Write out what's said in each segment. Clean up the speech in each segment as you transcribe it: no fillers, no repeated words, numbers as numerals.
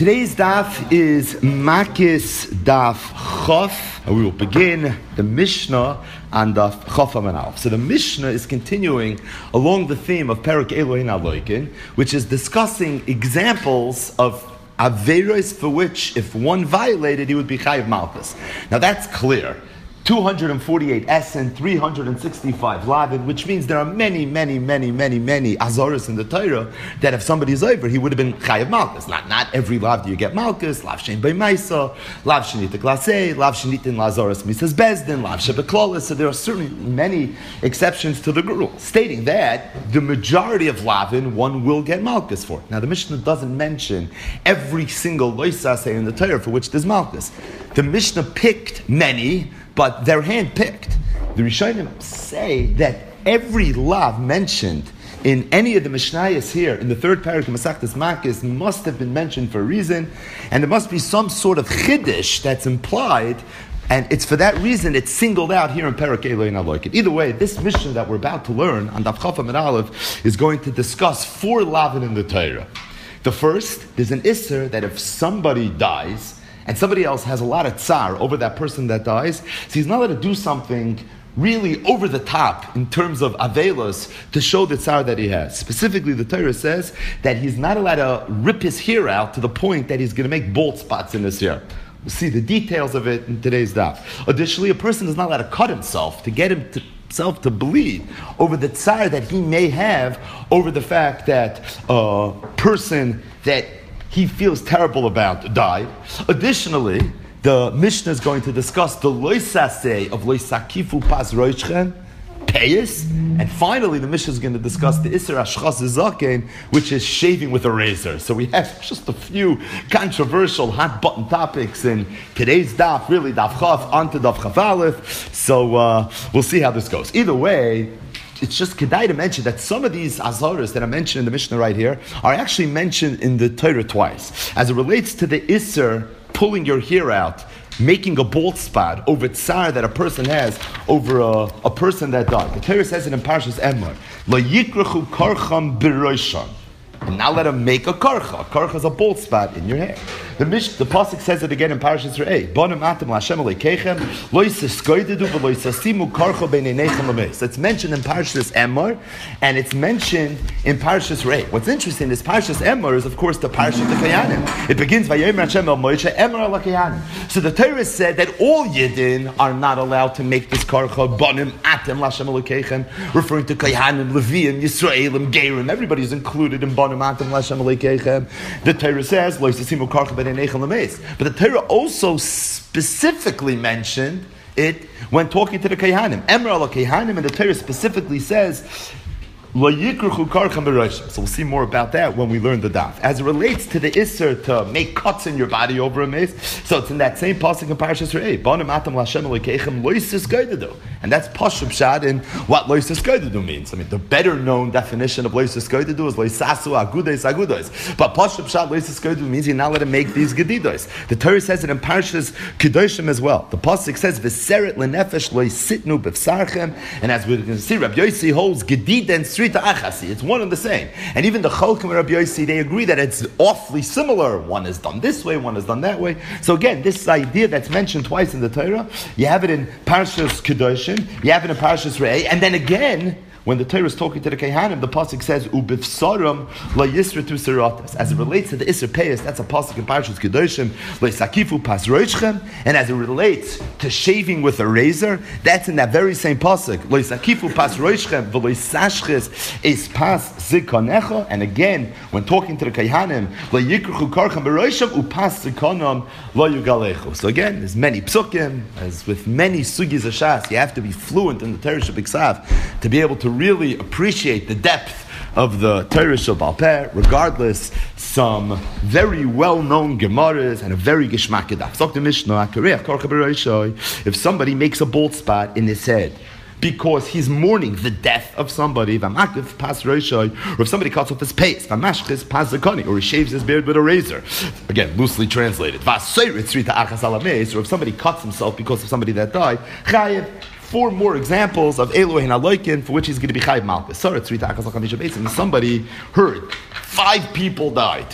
Today's daf is Makis Daf Chof, and we will begin the Mishnah on Daf Chof Amud Aleph. So the Mishnah is continuing along the theme of Perek Elohein Aloikin, which is discussing examples of Averos for which, if one violated, he would be Chayiv Malchus. Now that's clear. 248 Essen, 365 Lavin, which means there are many Azoros in the Torah that if somebody's over, he would have been Chayav Malchus. Not every Lav do you get Malchus, Lav Shein B'Maisa, Lav Shenita Klasei, Lav Shenitin Lazoros Misas Bezdin, Lav Shebeklolis. So there are certainly many exceptions to the rule, stating that the majority of Lavin one will get Malchus for. Now the Mishnah doesn't mention every single Loisaseh in the Torah for which there's Malchus. The Mishnah picked many, but they're hand-picked. The Rishonim say that every lav mentioned in any of the Mishnayos here, in the third parak of Masechtas Makis, must have been mentioned for a reason, and there must be some sort of chiddush that's implied, and it's for that reason it's singled out here in Perek Elohein Aloikin. Either way, this Mishnah that we're about to learn on Daf Chof Amud Aleph is going to discuss 4 lavin in the Torah. The first, there's an isser that if somebody dies, and somebody else has a lot of tsar over that person that dies, so he's not allowed to do something really over the top in terms of avelos to show the tsar that he has. Specifically, the Torah says that he's not allowed to rip his hair out to the point that he's going to make bald spots in his hair. We'll see the details of it in today's daf. Additionally, a person is not allowed to cut himself to get himself to bleed over the tsar that he may have over the fact that a person that he feels terrible about died. Additionally, the Mishnah is going to discuss the loisaseh of loisakifu pas roichchen, payis, and finally the Mishnah is going to discuss the iser ashchas zaken, which is shaving with a razor. So we have just a few controversial hot button topics in today's daf, really daf chaf onto daf chaf aleph. So we'll see how this goes. Either way, it's just kedai to mention that some of these azaras that I mentioned in the Mishnah right here are actually mentioned in the Torah twice. As it relates to the Isser pulling your hair out, making a bald spot over tsar that a person has over a person that died. The Torah says it in Parshas Emor, Lo yikrachu karcham b'roisham. And now let him make a karcha. A karcha is a bald spot in your hair. The pasuk says it again in Parashas Re'eh. Bonim atem l'Hashem alekeichem lo yisaskoidedu v'lo yisasimu karcha b'neinechem l'meis. It's mentioned in Parashas Emor, and it's mentioned in Parashas Re'eh. What's interesting is Parashas Emor is, of course, the Parashas of Kayanim. It begins Vayomer Hashem el Moshe Emor al Kayanim. So the Torah said that all Yidden are not allowed to make this karcha. Bonim atem l'Hashem alekeichem, referring to Kayanim, Leviim, Yisraelim, Gerim. Everybody's included in Bonim. The Torah says, but the Torah also specifically mentioned it when talking to the Kehanim. Emor al Kehanim, and the Torah specifically says, so we'll see more about that when we learn the daf. As it relates to the Isser to make cuts in your body over a mace, so it's in that same pasuk in Parashas Re'eh. And that's Pashut Pshat in what Loises Goydedu means. I mean, the better known definition of Loises Goydedu is Loisasu Agudes Agudos. But Pashut Pshat Loises Goydedu means you're not allowed to make these Gedidos. The Torah says it in Parashas Kedoshim as well. The pasuk says V'seret lenefesh loisitnu b'vsarchem, and as we're going to see, Rabbi Yossi holds Gedid and it's one and the same. And even the Cholkim and Rabbi Yossi, they agree that it's awfully similar. One is done this way, one is done that way. So again, this idea that's mentioned twice in the Torah, you have it in Parashas Kedoshim, you have it in Parashas Re'eh, and then again, when the Torah is talking to the Kehanim, the pasuk says "Ubivsaram la yisratu seratas." As it relates to the Isser Peyas, that's a pasuk in Parashas Kedoshim, "Leisakifu pas roichchem," and as it relates to shaving with a razor, that's in that very same pasuk, "Leisakifu pas roichchem v'leisashches es pas zikonecha." And again, when talking to the Kehanim, "Leikruchu karchem b'roisham upas zikonam lo yugalechu." So again, there's many psukim, as with many sugis of shas, you have to be fluent in the Torah Shebiksav to be able to really appreciate the depth of the Torah Shebal Peh. Regardless, some very well-known Gemaras and a very Gishmak Kedaf. So the Mishnah, if somebody makes a bald spot in his head because he's mourning the death of somebody, or if somebody cuts off his pace, or he shaves his beard with a razor, again, loosely translated, or if somebody cuts himself because of somebody that died, 4 more examples of Elohein Aloikin for which he's going to be Chayiv Malchus. Somebody heard 5 people died.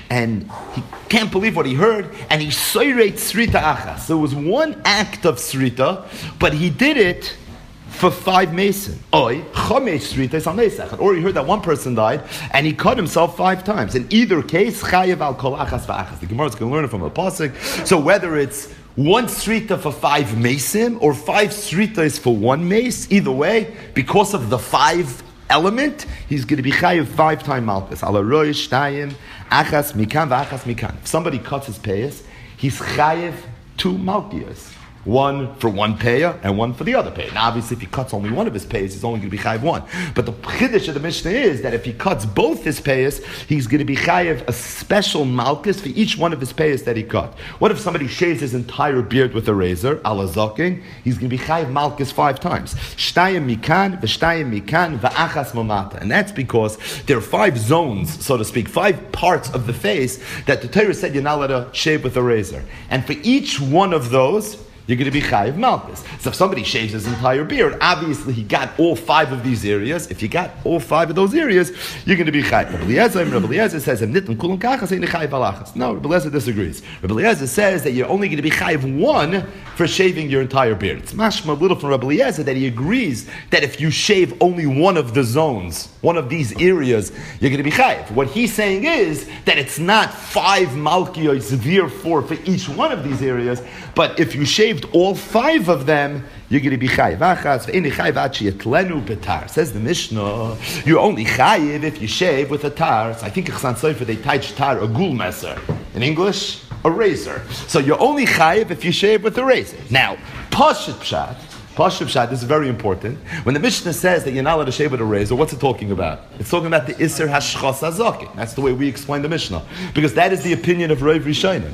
and he can't believe what he heard, and he soirate srita achas. So it was one act of srita, but he did it for 5 mason. Or he heard that one person died and he cut himself 5 times. In either case, chayev al kol achas v'achas. The Gemara is going to learn it from a pasuk. So whether it's 1 srita for 5 mason or 5 sritas for 1 mace, either way, because of the 5 element, he's going to be chayev 5 times malchus. Ala roish shtayim achas mikan v'achas mikan. If somebody cuts his payas, he's chayev 2 malchus. 1 for 1 payah and 1 for the other payah. Now, obviously, if he cuts only one of his payahs, he's only going to be chayiv 1. But the chiddush of the Mishnah is that if he cuts both his payahs, he's going to be chayiv a special malchus for each one of his payahs that he cut. What if somebody shaves his entire beard with a razor, ala zaken? He's going to be chayiv malchus 5 times. Shtayim mikan, v'shtayim mikan, v'achas mamata. And that's because there are 5 zones, so to speak, 5 parts of the face that the Torah said you're not allowed to shave with a razor. And for each one of those, you're going to be chayiv malchus. So if somebody shaves his entire beard, obviously he got all 5 of these areas. If you got all 5 of those areas, you're going to be chayiv. Rabbi Eliezer says, no, Rabbi Eliezer disagrees. Rabbi Eliezer says that you're only going to be chayiv 1 for shaving your entire beard. It's mashma little from Rabbi Eliezer that he agrees that if you shave only one of the zones, one of these areas, you're going to be chayiv. What he's saying is that it's not 5 malchiyos, therefore, for each one of these areas, but if you shave all 5 of them, you're going to be chayiv. Says the Mishnah, you're only chayiv if you shave with a tar. So I think Chassan Sofer they teach tar a gul meser. In English, a razor. So you're only chayiv if you shave with a razor. Now, Pashut Pshat, this is very important. When the Mishnah says that you're not allowed to shave with a razor, what's it talking about? It's talking about the Isser Hashchas HaZaken. That's the way we explain the Mishnah. Because that is the opinion of Rav Rishonim.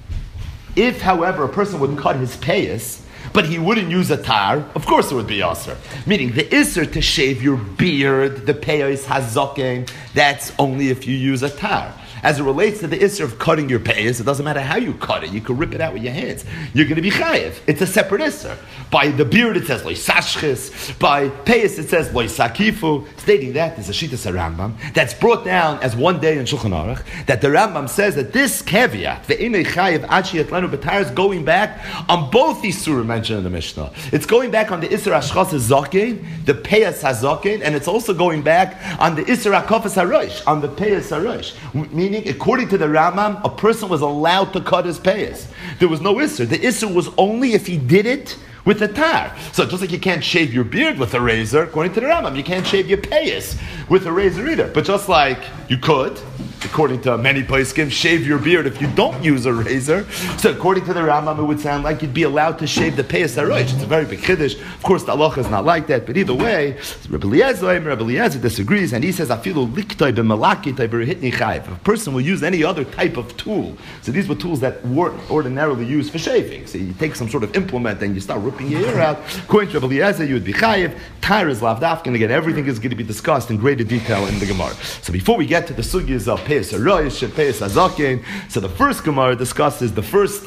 If, however, a person would cut his payas, but he wouldn't use a tar, of course it would be aser. Meaning, the isser to shave your beard, the payas hazaken, that's only if you use a tar. As it relates to the isser of cutting your payas, it doesn't matter how you cut it. You can rip it out with your hands. You're going to be chayiv. It's a separate isser. By the beard it says loisashchis. By payas it says loisakifu. Stating that there's a shittas Rambam that's brought down as one day in Shulchan Aruch that the Rambam says that this caveat ve'inei chayiv achi yatlanu b'tar is going back on both these surah mentioned in the Mishnah. It's going back on the isser hashchas hazaken, the payas hazaken, and it's also going back on the isser hakafas harosh, on the payas harosh. Meaning, according to the Rambam, a person was allowed to cut his payas. There was no isser. The isser was only if he did it with a tar. So just like you can't shave your beard with a razor, according to the Rambam, you can't shave your payas with a razor either. But just like you could, according to many poskim, shave your beard if you don't use a razor. So according to the Rambam, it would sound like you'd be allowed to shave the payas harosh. It's a very big chiddush. Of course, the halacha is not like that. But either way, Rabbi Eliezer disagrees, and he says, "Afilu liktoi b'malakitoi b'rehitni chayiv." If a person will use any other type of tool, so these were tools that were ordinarily used for shaving. So you take some sort of implement and you start ripping your hair out. According to Rabbi Eliezer, you would be chayiv. Tar is lavdafkin. Again, everything is going to be discussed in greater detail in the Gemara. So before we get to the sugyas of payas harosh and payas hazaken, so the first Gemara discusses the first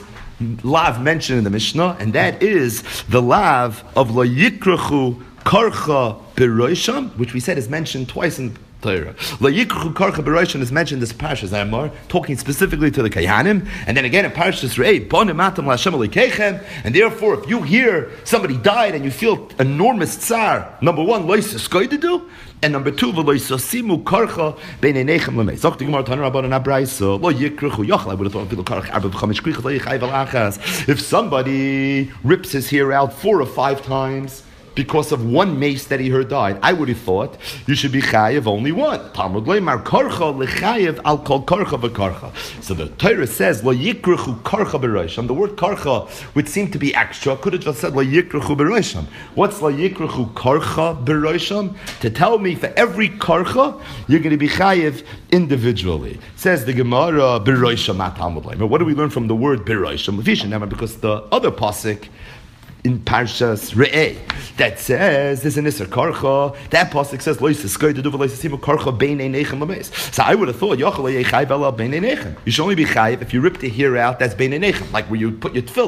lav mentioned in the Mishnah, and that is the lav of lo yikrachu karcha b'roisham, which we said is mentioned twice in Torah. Lo yikrachu karcha b'roisham is mentioned in this Parshas Emor, talking specifically to the Kayanim, and then again in Parshas Re'eh, bonim matam l'Hashem alikechem, and therefore if you hear somebody died and you feel enormous tsar, number one, lo yisaskoidedu, and number 2, v'lo yisosimu karcha b'nei nechem l'mei. Zok the Gemara Tanur Rabbanan Abrayso lo yikrachu yochel. I would have thought v'lo karcha arba v'chamish kricha lo yichayv alachas. If somebody rips his hair out 4 or 5 times because of one mace that he heard died, I would have thought you should be chayiv only one. Talmud leimar karcha lechayiv al kol karcha v'karcha. So the Torah says lo yikrachu karcha b'roisham. The word karcha would seem to be extra. Could have just said lo yikrachu b'roisham. What's lo yikrachu karcha b'roisham? To tell me for every karcha you're going to be chayiv individually. Says the Gemara b'roisham not Talmud leimar. What do we learn from the word b'roisham? Because the other pasuk in Parshas Re'eh that says there's an Isser Karcha. That pasuk says Lo Yisrael to do Lo Yisrael Karcha Beinei Nechem Lameis. So I would have thought Yochel Yechayv Ela Beinei Nechem. You should only be chayiv if you rip the hair out. That's Beinei Nechem, like where you put your tefillin.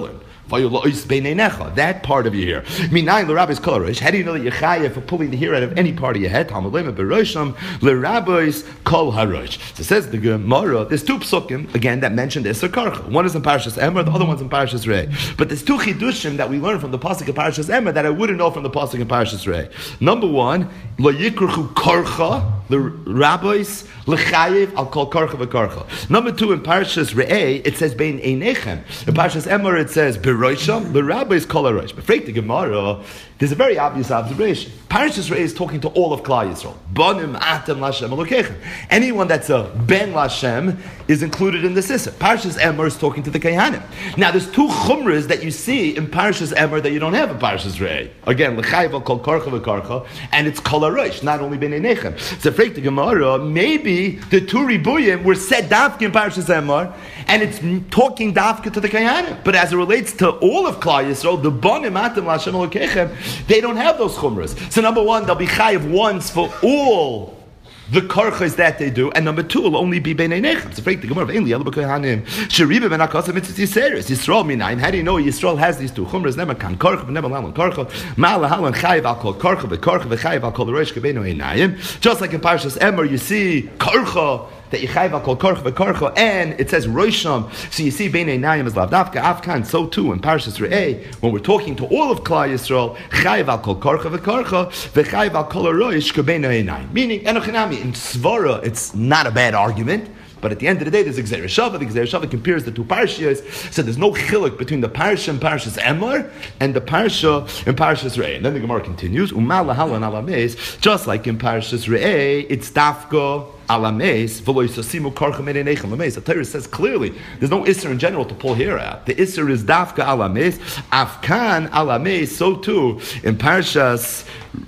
That part of your hair. Minayin l'rabbis kol harosh. How do you know that you're chayav for pulling the hair out of any part of your head? Talmud lema berosham l'rabbis kol harosh. So it says the Gemara. There's two psukim again that mention the Isser Karcha. One is in Parashas Emor, the other one's in Parashas Rei. But there's two chidushim that we learn from the pasuk of Parashas Emor that I wouldn't know from the pasuk of Parashas Rei. Number one, lo yikruchu karcha the rabbis l'chayiv al kol karcha v'karcha. Number two, in Parashas Rei it says bein einechem. In Parashas Emor it says berosham the rabbis kol harosh. But freak the Gemara. There's a very obvious observation. Parashas Rei is talking to all of Klal Yisrael. Banim atem lashem alokechem. Anyone that's a ben lashem is included in the Isser. Parashas Emor is talking to the Kehanim. Now there's two chumras that you see in Parashas Emor that you don't have in Parashas Rei. Again, l'chayv al kol karcha v'karcha, and it's kol harosh, not only ben einechem. So freak the Gemara, maybe the two ribuyim were said dafka in Parashas Emor, and it's talking dafka to the Kehanim. But as it relates to all of Klal Yisrael, the banim atem lashem alokechem, they don't have those chumras. So number one, they'll be chayiv once for all the karchas that they do, and number two will only be ben einechem. So, the Gemara of Ein Liel b'Kohanim Sheriba ben Akasim Mitzvah Yiseres Yisrael minayin. How do you know Yisrael has these two chumras? Never kan karcha, never lalan karcha. Ma'alahalan chayiv al kol karcha v'chayiv al kol rosh kebenu einayim. Just like in Parashas Emor, you see karcha that you chayv al kol karcha v'karcha, and it says rosham. So you see bein einayim is lavdafka afkan. So too in Parashas Re'eh, when we're talking to all of Klal Yisrael, chayv al kol karcha v'karcha v'chayv al kol rosh kebenu einayim. Meaning enochinami in Svara, it's not a bad argument. But at the end of the day, there's Gzeir Shava. The Gzeir Shava compares the two parashas, so there's no chiluk between the parasha in Parashas Emor and the parasha in Parashas Re'eh. And then the Gemara continues, Umal lahalan alameis, just like in Parashas Re'eh, it's dafka alameis, v'lo yisasimu karcha men einechem lameis. The Torah says clearly, there's no isser in general to pull hair out. The isser is dafka alameis, afkan alameis, so too in Parashas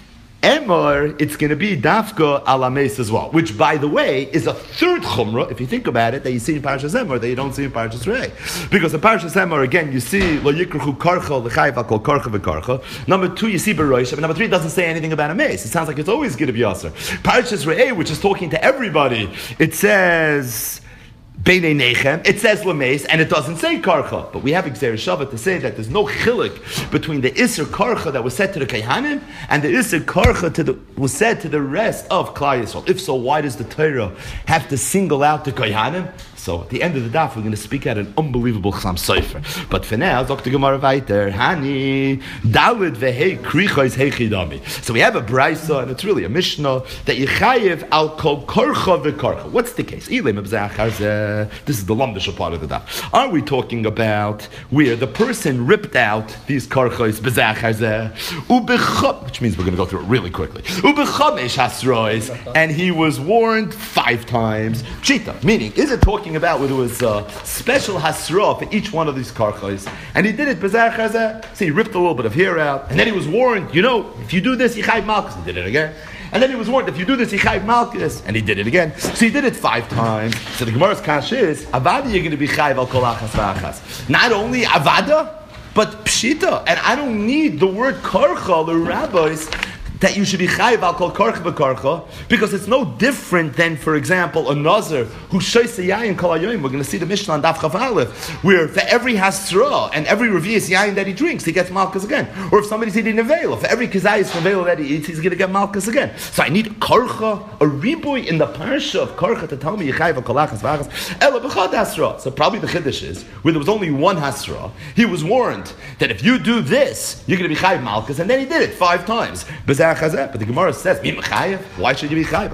Emor, it's going to be dafka alameis as well, which, by the way, is a third chumrah, if you think about it, that you see in Parashas Emor that you don't see in Parashas Re'eh. Because in Parashas Emor, again, you see lo yikruchu karcha l'chayv al kol karcha v'karcha. Number two, you see berosham. And number three, it doesn't say anything about a mace. It sounds like it's always going to be aser. Parashas Re'eh, which is talking to everybody, it says bein einechem, it says lameis, and it doesn't say karcha. But we have Gzeir Shava to say that there's no chilik between the Isser karcha that was said to the Kehanim and the Isser karcha was said to the rest of Klal Yisrael. If so, why does the Torah have to single out the Kehanim? So at the end of the daf, we're going to speak out an unbelievable Chasam Sofer. But for now, Dr. Gemara weiter, Hani Dalid vehei krichos heichidami. So we have a brayso, and it's really a mishnah that Yechayev al kol karcha v'karcha. What's the case? This is the lumdisha part of the daf. Are we talking about where the person ripped out these karchos b'zachar which means we're going to go through it really quickly. Ubechamesh hasrois, and he was warned 5 times. Pshita, meaning, is it talking about where there was a special hasra for each one of these karchos, and he did it b'zar chazeh. So he ripped a little bit of hair out, and then he was warned, if you do this, yichayv malchus. He did it again. And then he was warned, if you do this, yichayv malchus, and he did it again. So he did it 5 times. So the Gemara's kash is, avada, you're going to be chayv al kol achas v'achas. Not only avada, but pshita. And I don't need the word karcha, the rabbis, that you should be chayiv al kol karcha v'karcha, because it's no different than, for example, a nazir who shoyse yayin kol hayoyim. We're going to see the Mishnah on Daf Chaf Aleph, where for every hasra and every revius yayin that he drinks, he gets malchus again. Or if somebody's eating nevela, for every kizayis nevela that he eats, he's going to get malchus again. So I need karcha, a riboy in the parsha of karcha to tell me yichayiv al kol achas v'achas ela b'chad hasra. So probably the chiddush is, where there was only one hasra, he was warned that if you do this, you're going to be chayiv malchus, and then he did it 5 times. But the Gemara says, why should you be chayiv?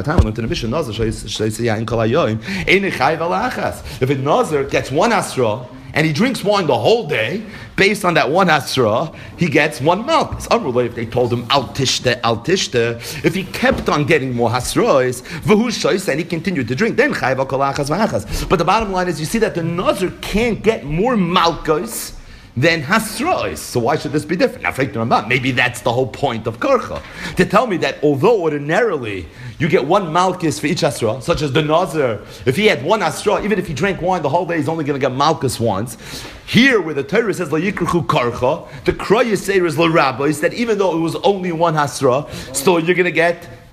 If a nazir gets 1 asra and he drinks wine the whole day, based on that 1 asra, he gets 1 malchus. Unrelated if they told him al tishta. If he kept on getting more hasrois, and he continued to drink, then chayiv al kol achas v'achas. But the bottom line is, you see that the nazir can't get more malchus than hasrois. So why should this be different? Now, maybe that's the whole point of karcha, to tell me that although ordinarily you get 1 malchus for each hasra, such as the nazir, if he had 1 hasra, even if he drank wine the whole day, he's only going to get malchus once. Here, where the Torah says la yikruchu karcha, the Kraya Seir is la rabbis, that even though it was only 1 hasra, still you're going to get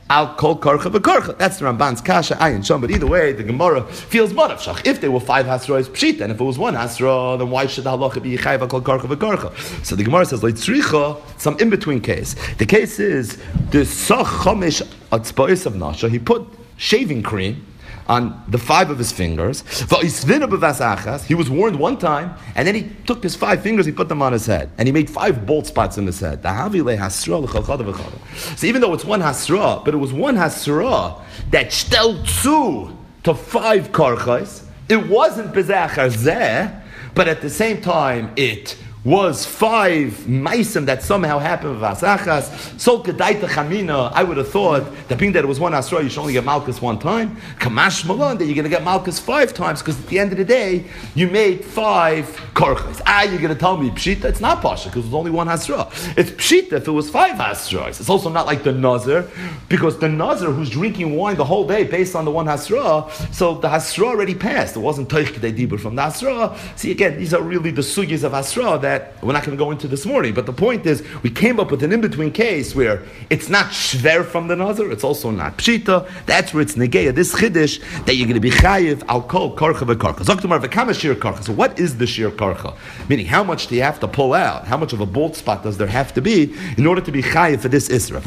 Al kol karcha v'karcha. That's the Ramban's kasha, ayin shom. But either way, the Gemara feels madavshach. If there were 5 hasrois pshita, and if it was 1 hasra, then why should the halacha be yichayv al kol karcha v'karcha? So the Gemara says, like tzricha, some in between case. The case is the sach chomish atzba'is of nasha. He put shaving cream on the 5 of his fingers. He was warned one time, and then he took his 5 fingers, he put them on his head, and he made 5 bald spots in his head. So even though it's 1 hasra, but it was 1 hasra that shtel to 5 karchais, it wasn't bezachar zeh, but at the same time it was 5 maisim that somehow happened with Vasachas. So Kedaita Chamina, I would have thought that being that it was 1 Asra, you should only get Malchus 1 time. Kamash Malon, that you're going to get Malchus 5 times, because at the end of the day, you made 5 Karchas. You're going to tell me Pshita? It's not Pasha, because it was only 1 Hasra. It's Pshita if it was 5 Hasras. It's also not like the Nazir, because the Nazir who's drinking wine the whole day based on the 1 Hasra, so the Hasra already passed. It wasn't Teich Kedei Dibur from the Hasra. See, again, these are really the sugyas of Hasra that we're not going to go into this morning, but the point is, we came up with an in-between case where it's not shver from the nazar, it's also not pshita. That's where it's negeya, this chiddush, that you're going to be chayiv al kol karcha v'karcha. Zoktumar v'kama shir karcha. So what is the shir karcha? Meaning, how much do you have to pull out? How much of a bald spot does there have to be in order to be chayiv for this isra?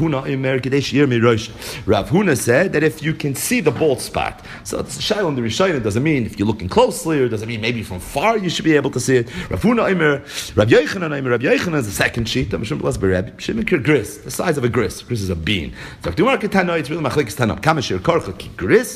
Rav Huna said that if you can see the bald spot, so it's shayl in the Rishayim, doesn't mean if you're looking closely, or doesn't mean maybe from far you should be able to see it. Rav Huna Imer, Rav Yochanan is the second sheet. Gris, the size of a gris. Gris is a bean. So it's really machlekes tanoi. Kamashir karcha ki gris.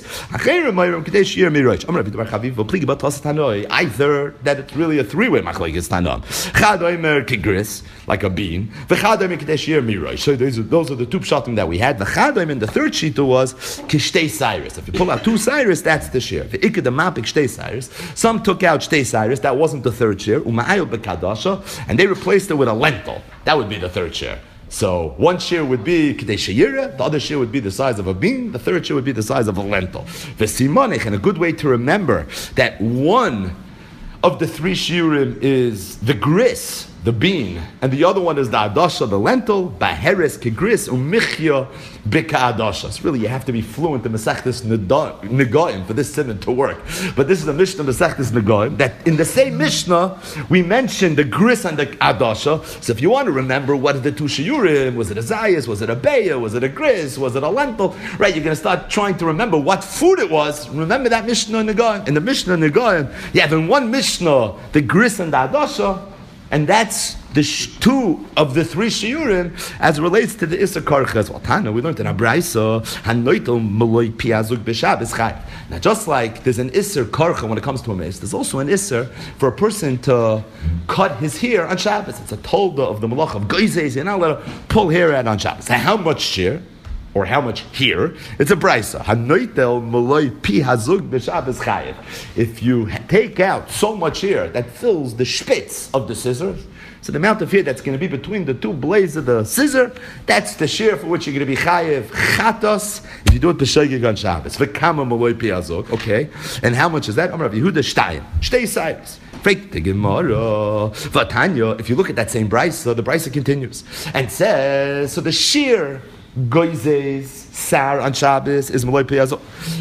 Either that it's really a 3-way machlekes tanoi. Chad oimer ki gris, like a bean. V'chad oimer k'dei shir mirosh. So those are the 2 pshatim that we had. V'chad oimer, the third sheet was kishtei cyrus. If you pull out 2 cyrus, that's the shir. V'ikad amapik shtei cyrus. Some took out shtei cyrus. That wasn't the third shir. Uma'ayil bekadasha. And they replaced it with a lentil. That would be the third share. So 1 share would be Kedei Sheyira, the other share would be the size of a bean, the third share would be the size of a lentil. V'simonech, and a good way to remember that 1 of the 3 shiurim is the gris, the bean, and the other one is the adasha, the lentil, baheres kegris, umichya bika adasha. So really, you have to be fluent in Masechtas Negoim for this siman to work. But this is a Mishnah Masechtas Negoim, that in the same Mishnah, we mentioned the gris and the adasha. So if you want to remember what are the 2 shiurim, was it a zayas, was it a beya, was it a gris, was it a lentil, right, you're going to start trying to remember what food it was. Remember that Mishnah Negoim. In the Mishnah Negoim, you have in one Mishnah, the gris and the adasha, and that's the 2 of the 3 shiurim as relates to the Issa Karchas. Well, Tana, we learned in Abraisa, Hanoitel Maloi Piazuk B'Shabbos Chai. Now, just like there's an Issa Karcha when it comes to a mace, there's also an Issa for a person to cut his hair on Shabbos. It's a tolda of the Malach of Goizes, you're not allowed to pull hair out on Shabbos. Now, how much shear? Or how much here? It's a brisa. Hanoitel maloi pi hazug b'Shabbos chayev. If you take out so much hair that fills the spitz of the scissors, so the amount of hair that's going to be between the 2 blades of the scissor, that's the shear for which you're going to be chayev chatos if you do it b'shegig on Shabbos. V'kama maloi pi hazug. Okay, and how much is that? Amar Rav Yehuda shtayim. Shtei cyrus. Fake the Gemara. Vatanya. If you look at that same brisa, the brisa continues and says, so the shear Goizes, Sar on Shabbos is Maloi Piyazot.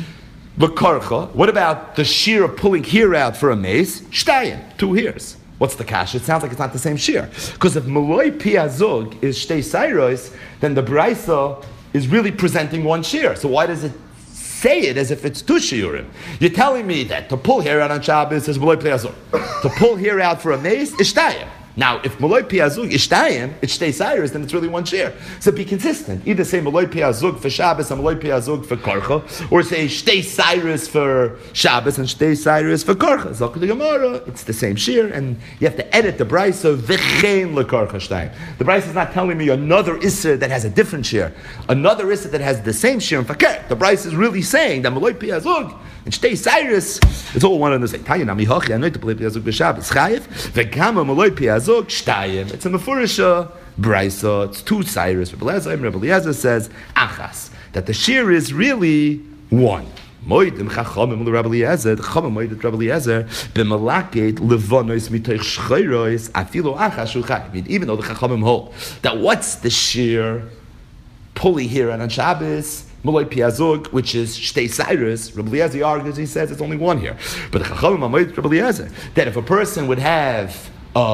V'karcha. What about the shear of pulling hair out for a mace? Shtayim, 2 hairs. What's the kash? It sounds like it's not the same shear. Because if Maloi Piyazog is Shtei Sairos, then the Brisa is really presenting 1 shear. So why does it say it as if it's 2 shiurim? You're telling me that to pull hair out on Shabbos is Maloi Piyazog. To pull hair out for a mace is Shtayim. Now, if Maloi Piazug Ishtayim, it's Shtei Cyrus, then it's really 1 share. So be consistent. Either say Maloi Piazug for Shabbos and Maloi Piazug for Karcha, or say Shtei Cyrus for Shabbos and Shtei Cyrus for Karcha. Zok the Gemara, it's the same share, and you have to edit the Brisa V'chein leKarcha Shtayim. The Brisa is not telling me another Isser that has a different share, another Isser that has the same share in Fakir. The Brisa is really saying that Maloi Piazug and Shtei Cyrus, it's all one and the same. Tanya Nami Hachi, I know to Maloi Piazug b'Shabbos Chayev, V'kama Maloi Piazug Shtayim. It's a Mefurisha Brisa. It's 2 Cyrus. Rebbe Eliezer says Achas, that the shear is really 1. Moedim Chachamim Rabbi Eliezer, the Chachamim Moedim Rabbi Eliezer, b'malaket levonos mitoich shcheiros afilu achas shuchai. I mean, even though the Chachamim hold that what's the shear pulling here on Shabbos, Malay Piazug, which is Shtei Cyrus. Rabbi Eliezer argues, he says it's only one here. But the Chachamim Amayit Rabbi Eliezer, that if a person would have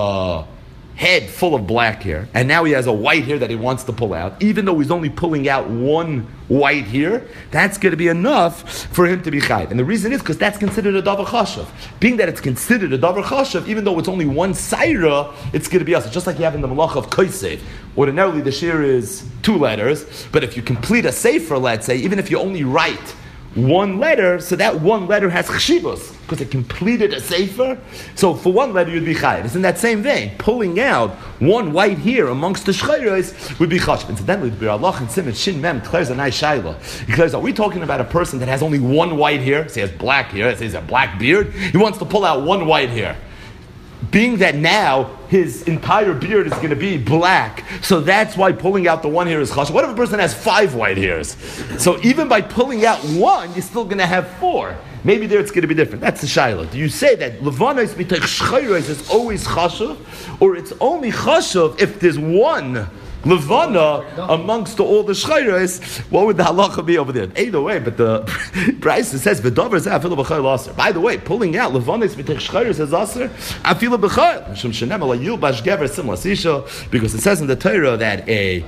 head full of black hair, and now he has a white hair that he wants to pull out, even though he's only pulling out one white hair, that's going to be enough for him to be chayiv. And the reason is because that's considered a davar chashav. Being that it's considered a davar chashav, even though it's only one saira, it's going to be us. Just like you have in the malacha of kosev. Ordinarily the shir is 2 letters, but if you complete a sefer, let's say, even if you only write one letter, so that one letter has chshivos, because it completed a sefer. So for one letter you'd be chayiv. It's in that same vein. Pulling out one white hair amongst the shchayros would be chashav. Incidentally, the Bir Allah and Simon Shin Mem declares a nice shayla. He declares, are we talking about a person that has only one white hair? So he has black hair, so he has a black beard. He wants to pull out one white hair. Being that now his entire beard is going to be black, so that's why pulling out the one hair is chashav. What if a person has 5 white hairs? So even by pulling out one, you're still going to have 4. Maybe there it's going to be different. That's the shayla. Do you say that levanos mitach shchayros is always chashav, or it's only chashav if there's one levana amongst all the shchayros? What would the halacha be over there? Either way, but the Brisa says v'davar zeh afilu b'chayil aser. By the way, pulling out levanos mitach shchayros is aser afilu b'chayil. Mishum shenem ala yilbash gever simlas isha, because it says in the Torah that a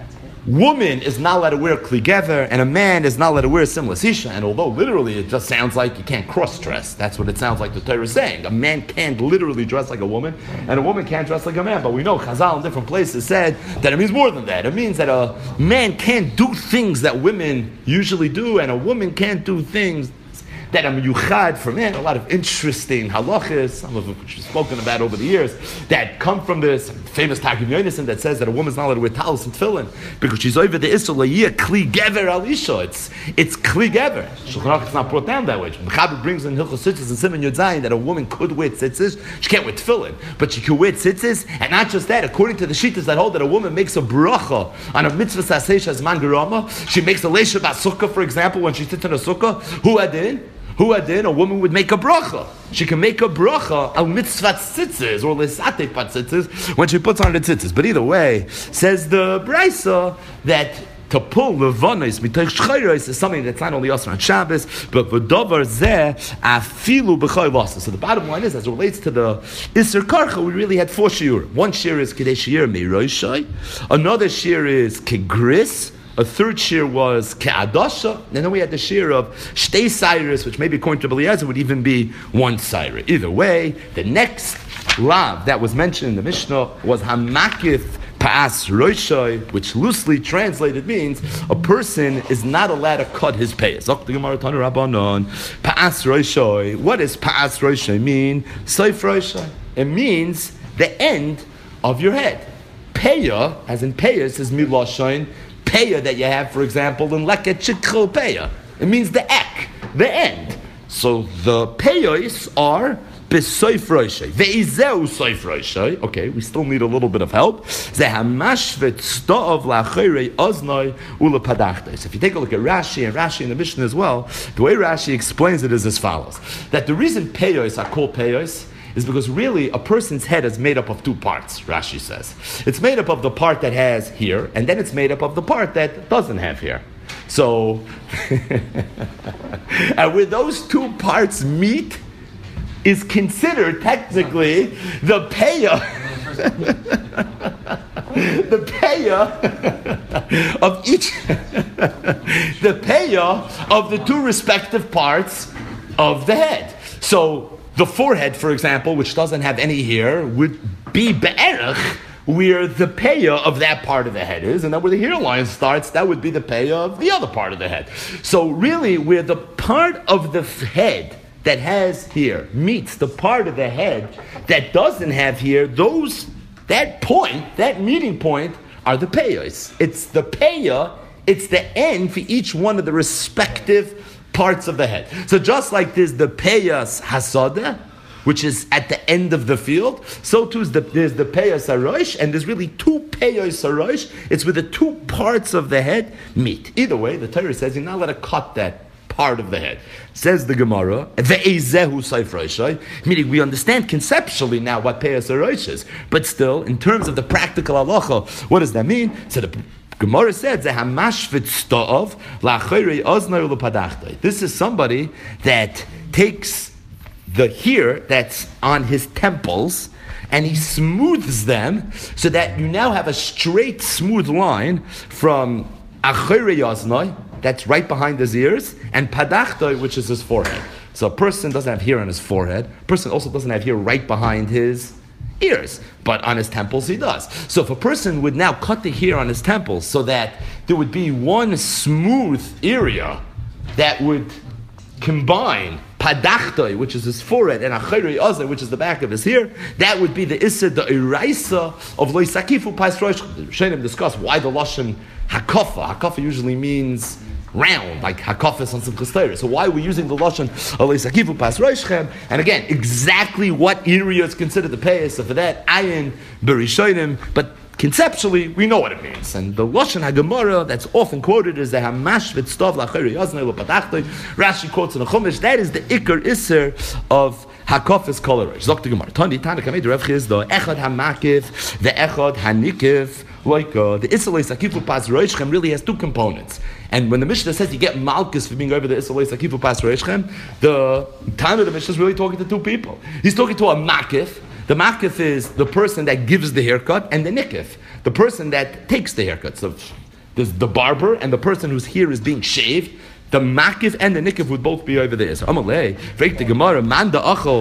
woman is not allowed to wear kli gever, and a man is not allowed to wear simlas isha. And although literally it just sounds like you can't cross-dress, that's what it sounds like the Torah is saying. A man can't literally dress like a woman, and a woman can't dress like a man. But we know Chazal in different places said that it means more than that. It means that a man can't do things that women usually do, and a woman can't do things that are miyuchad for men. A lot of interesting halachas, some of which we've spoken about over the years, that come from this famous Targum Yonason that says that a woman's not allowed to wear talis and tefillin because she's over the Isra Layir kli gever al isha. It's kli gever. Shulchan Aruch, it's not brought down that way. Mechaber brings in Hilchos Tzitzis and Siman Yud Zayin that a woman could wear tzitzis. She can't wear tefillin, but she could wear tzitzis. And not just that, according to the shittas that hold that a woman makes a bracha on a mitzvah saseh shazman gerama, she makes a leisha basukkah, for example, when she sits in a sukkah. Who adin? A woman would make a bracha. She can make a bracha al mitzvah tzitzis or lesate tzitzis when she puts on the tzitzis. But either way, says the Brisa that to pull levanos mitoch shchayros is something that's not only us on Shabbos, but v'davar zeh afilu b'chayil asa. So the bottom line is, as it relates to the Isser Karcha, we really had 4 shiur. One shiur is Kedei Shiur Meiroshai. Another shiur is Kegris. A third shir was Ke'adasha, and then we had the shir of Shtei Cyrus, which maybe according to Eliezer would even be 1 Cyrus. Either way, the next lav that was mentioned in the Mishnah was Hamakith Pa'as Roshai, which loosely translated means a person is not allowed to cut his payas. Pa'as Roshai. What does Pa'as Roshai mean? Seif Roshai. It means the end of your head. Peya, as in payas, is miloshain. Peya that you have, for example, in Leket Chikchel Peya. It means the ek, the end. So the peyos are b'soif roshei. Ve'izeu soif roshei. Okay, we still need a little bit of help. Zehamashvet sta'ov la'achorei oznoi u'lepadachtes. If you take a look at Rashi and Rashi in the Mishnah as well, the way Rashi explains it is as follows: that the reason peyos are called peyos is because really a person's head is made up of 2 parts, Rashi says. It's made up of the part that has here, and then it's made up of the part that doesn't have here. So, and where those 2 parts meet is considered technically the peya, the peya of each, the peya of the 2 respective parts of the head. So, the forehead, for example, which doesn't have any hair, would be be'erach where the peya of that part of the head is, and then where the hairline starts, that would be the peya of the other part of the head. So really, where the part of the head that has hair meets the part of the head that doesn't have hair, that meeting point are the peyos. It's the peya, it's the end for each one of the respective parts of the head. So just like there's the peyas hasada, which is at the end of the field, so too is there's the peyas harosh, and there's really 2 peyas harosh. It's where the 2 parts of the head meet. Either way, the Torah says you're not allowed to cut that part of the head. Says the Gemara, ve'ezehu seif roshai, meaning we understand conceptually now what peyas harosh is, but still, in terms of the practical halacha, what does that mean? So the Gemara said, this is somebody that takes the hair that's on his temples and he smooths them so that you now have a straight, smooth line from achere yaznai, that's right behind his ears, and padachtoi, which is his forehead. So a person doesn't have hair on his forehead. A person also doesn't have hair right behind his ears, but on his temples he does. So if a person would now cut the hair on his temples so that there would be one smooth area that would combine padachtoi, which is his forehead, and achere yaznai, which is the back of his hair, that would be the issa, the iraisa of lo yisakifu pas rosh. Shainim discuss why the lashon hakafa. Hakafa usually means round, like hakafas on Simchas Torah. So why are we using the lashon lo yisakifu pas roshchem? And again, exactly what area is considered the payas. So for that, ayin b'rishonim, but conceptually, we know what it means. And the Lashon HaGemara that's often quoted is the Hamash v'tztov l'acheri yaznei l'padachtoi. Rashi quotes in the Chumash, that is the Iker Isser of Hakofis Kolorosh. Zok the Gemara. Tani Tana Kamei Rav Chizda, Echad HaMakif, the Echad HaNikif, like the Isser Sakifu Pas Roishchem really has two components. And when the Mishnah says you get Malkus for being over the Isser Sakifu Pas Roishchem, the Tana of the Mishnah is really talking to two people. He's talking to a Makif. The makif is the person that gives the haircut, and the nikif, the person that takes the haircut. So there's the barber and the person whose hair is being shaved. The makif and the nikif would both be over there. So Amalei, Freik the Gemara, Manda Achol,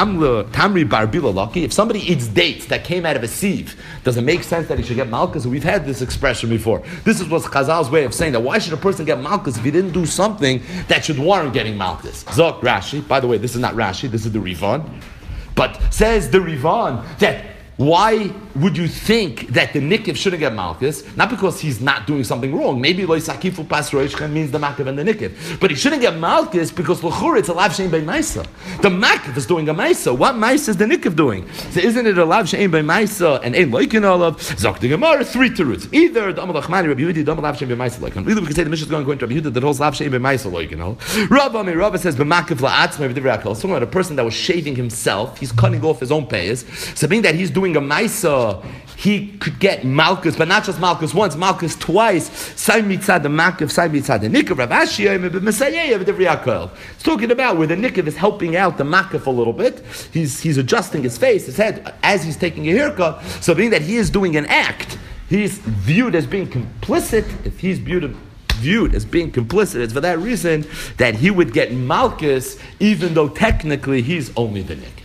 Tamri Barbila Laki. If somebody eats dates that came out of a sieve, does it make sense that he should get malchus? We've had this expression before. This is what's Chazal's way of saying that why should a person get malchus if he didn't do something that should warrant getting malchus? Zok Rashi. By the way, this is not Rashi, this is the Rivan. But says the Rivan that why would you think that the Nikiv shouldn't get Malchus? Not because he's not doing something wrong. Maybe Lo Yisakifu Pas Roishchem means the Makiv and the Nikiv. But he shouldn't get Malchus because L'chur it's a Lav Shein Bei Maisa. The Makiv is doing a Maisa. What Maisa is the Nikiv doing? So isn't it a Lav Shein Bei Maisa and Ein Loikin Olav? Zok the Gemara, three teruts. Either the Amal Achmani, Rabbi Yehudi, the Amal Lav Shein Bei Maisa Loikin. Either we can say the Mishnah is going to Rabbi Yehudi that holds Lav Shein Bei Maisa Loikin. Rabbi says B'Makiv La'atzmai V'Divrei HaKol. Someone, a person that was shaving himself, he's cutting off his own payas. So being that he's doing a Maisa, he could get Malchus, but not just Malchus once, Malchus twice. Sai mitzad the Makiv, sai mitzad the Nikav. Rav Ashi Mesayeh V'Divrei HaKol. It's talking about where the Nikav is helping out the Makiv a little bit. He's adjusting his face, his head, as he's taking a haircut. So being that he is doing an act, he's viewed as being complicit. If he's viewed as being complicit, it's for that reason that he would get Malchus, even though technically he's only the Nikav.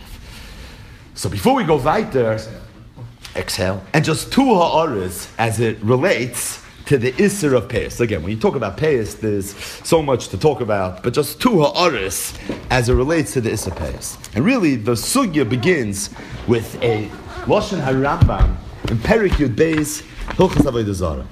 So before we go weiter, exhale, and just two ha'aras as it relates to the Isser of Payas. Again, when you talk about Payas, there's so much to talk about, but just two ha'aras as it relates to the Isser Payas. And really, the sugya begins with a Lashon HaRambam in Perik Yud Beis, Hilchos Avodah Zarah.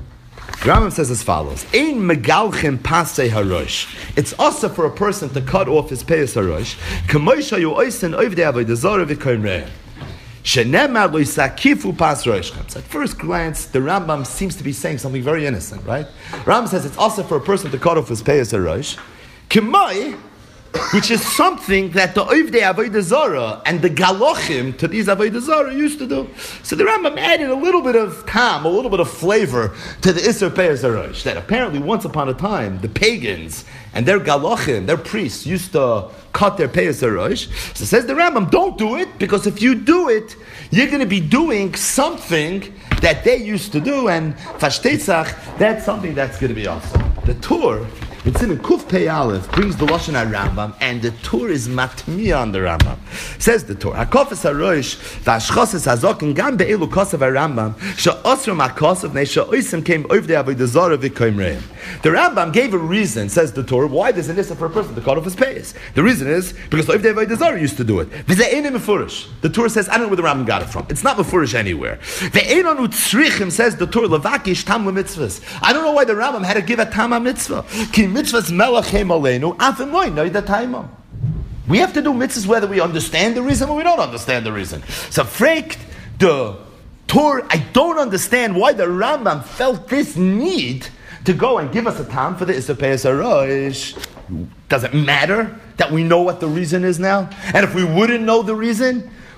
Rambam says as follows: Ein megalchem pasei harosh. It's also for a person to cut off his payas harosh. K'moisha yu oisen ovdei avodah zarah v'koimreim. Shenemar lo yisakifu pas roshchem. So at first glance, the Rambam seems to be saying something very innocent, right? Rambam says it's also for a person to cut off his payas harosh. K'moi, which is something that the Ovdei Avodah Zarah and the Galochim to these Avodah Zarah used to do. So the Rambam added a little bit of tam, a little bit of flavor to the Isser Peyas Harosh, that apparently once upon a time, the pagans and their Galochim, their priests, used to cut their Peyas Harosh. So says the Rambam, don't do it, because if you do it, you're going to be doing something that they used to do, and Fashtetzach, that's something that's going to be awesome. The Tur, it's in a Kuf Pei Aleph, brings the Lashon HaRambam, and the Tur is matmiya on the Rambam. Says the Tur, HaKofes HaRosh, V'ashchoses HaZokin, Gam Be'elu Kosav HaRambam, She'osram HaKosav, Ne'she'oisim came Ovdei Avodah Zarah V'koimreim. The Rambam gave a reason, says the Tur, why there's an issa for a person to cut off his payas. The reason is, because Ovdei Avodah Zarah used to do it. V'ze'enim mefurish. The Tur says, I don't know where the Rambam got it from. It's not mefurish anywhere. Ve'enon u'tzrichim, says the Tur, Levakish tam l'mitzvahs. I don't know why the Rambam had to give a tam mitzvah. Mitzvahs melachem aleinu afim loy noida taimam. We have to do mitzvahs whether we understand the reason or we don't understand the reason. So, freaked the Torah, I don't understand why the Rambam felt this need to go and give us a tam for the Isser Peyas Harosh. Does it matter that we know what the reason is now? And if we wouldn't know the reason,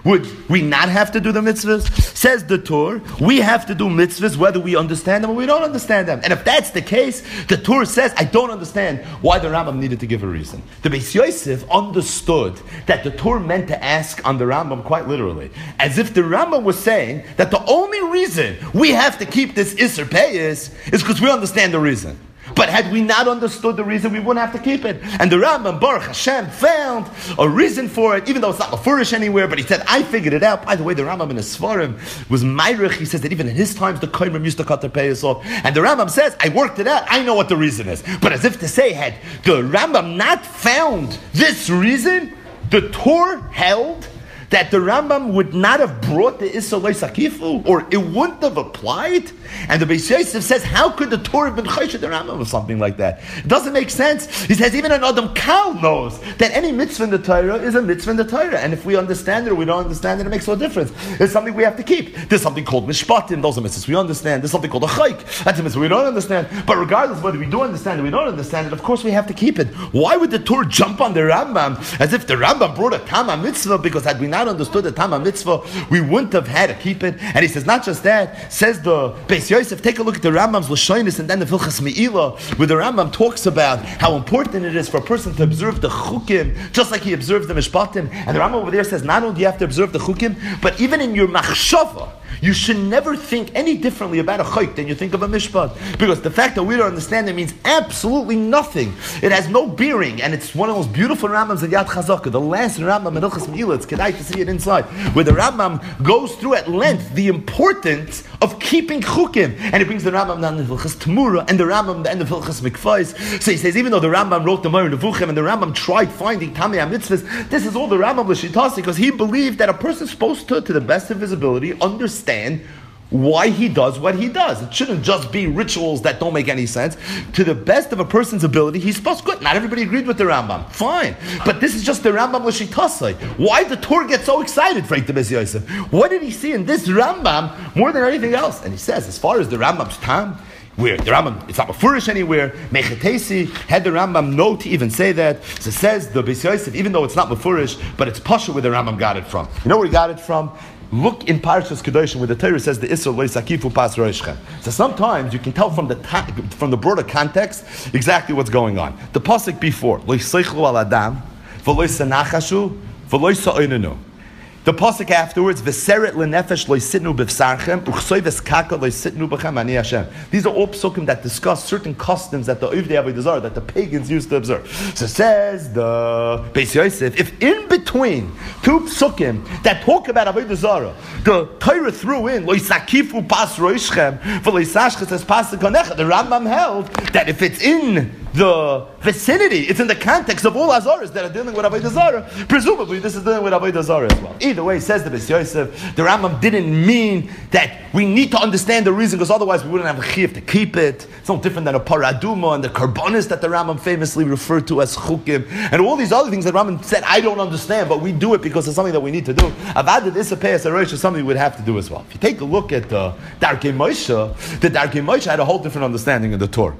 Would we not have to do the mitzvahs? Says the Torah, we have to do mitzvahs whether we understand them or we don't understand them. And if that's the case, the Torah says, I don't understand why the Rambam needed to give a reason. The Beis Yosef understood that the Torah meant to ask on the Rambam quite literally. As if the Rambam was saying that the only reason we have to keep this Isser Payis is because we understand the reason. But had we not understood the reason, we wouldn't have to keep it. And the Rambam, Baruch Hashem, found a reason for it, even though it's not mafurish anywhere, but he said, I figured it out. By the way, the Rambam in his Svarim was Meirich. He says that even in his times, the Koimrim used to cut their payas off. And the Rambam says, I worked it out. I know what the reason is. But as if to say, had the Rambam not found this reason, the Torah held that the Rambam would not have brought the Issa Sakifu, or it wouldn't have applied. And the Beis Yosef says, how could the Torah have been chayshid the Rambam or something like that? It doesn't make sense. He says, even an Adam Kal knows that any mitzvah in the Torah is a mitzvah in the Torah. And if we understand it or we don't understand it, it makes no difference. It's something we have to keep. There's something called mishpatim, those are mitzvahs we understand. There's something called a chayk, that's a mitzvah we don't understand. But regardless of whether we do understand it or we don't understand it, of course we have to keep it. Why would the Torah jump on the Rambam as if the Rambam brought a Tama mitzvah? Because had we not understood the Tama mitzvah, we wouldn't have had to keep it. And he says, not just that, says the Beis Yosef, take a look at the Rambam's Lashonis and then the Hilchas Me'ilah, where the Rambam talks about how important it is for a person to observe the chukim, just like he observes the mishpatim. And the Rambam over there says, not only do you have to observe the chukim, but even in your machshava, you should never think any differently about a chayk than you think of a mishpat. Because the fact that we don't understand it means absolutely nothing. It has no bearing. And it's one of the most beautiful Rambams in Yad Chazaka. The last Rambam in Hilchas Me'ilah, it's kedai to see it inside, where the Rambam goes through at length the importance of keeping chukim. And it brings the Rambam down to Hilchas Temura and the Rambam at the end of Hilchas Mikvais. So he says, even though the Rambam wrote the Moreh Nevuchim and the Rambam tried finding Tamei HaMitzvahs, this is all the Rambam L'Shitasi, because he believed that a person is supposed to the best of his ability, understand why he does what he does. It shouldn't just be rituals that don't make any sense. To the best of a person's ability, he's supposed to. Good. Not everybody agreed with the Rambam. Fine. But this is just the Rambam L'Shitasai. Why did the Torah get so excited for the Beis Yosef? What did he see in this Rambam more than anything else? And he says, as far as the Rambam's time, where the Rambam, it's not mafurish anywhere. Mechetesi had the Rambam know to even say that. So it says the Beis Yosef, even though it's not mafurish, but it's pasha where the Rambam got it from. You know where he got it from? Look in Parshas Kedoshim where the Torah says the Isser lo yisakifu pas roishchem. So sometimes you can tell from the broader context exactly what's going on. The pasuk before lo yiseichlu al adam v'lo yisanachashu v'lo yisa'oinenu. The pasuk afterwards, v'seret lenefesh lo yisitnu b'vsarchem uchsoy v'skaka lo yisitnu b'chem ani Hashem. These are all psukim that discuss certain customs that the Ovdei Avodah Zarah, that the pagans used to observe. So says the Beis Yosef, if in between two psukim that talk about Avodah Zarah, the Torah threw in lo yisakifu pas roishchem v'lo yisashches es pas konecha, the Rambam held that if it's in the vicinity, it's in the context of all Azaras that are dealing with Avodah Zarah, presumably this is dealing with Avodah Zarah as well. Either way, says the Beis Yosef, the Rambam didn't mean that we need to understand the reason, because otherwise we wouldn't have a chiyuv to keep it. It's no different than a paraduma and the karbonis that the Rambam famously referred to as chukim, and all these other things that Rambam said, I don't understand, but we do it because it's something that we need to do. Avad Issa Peyas Arosh is something we would have to do as well. If you take a look at the Darkei Moshe, the Darkei Moshe had a whole different understanding of the Torah.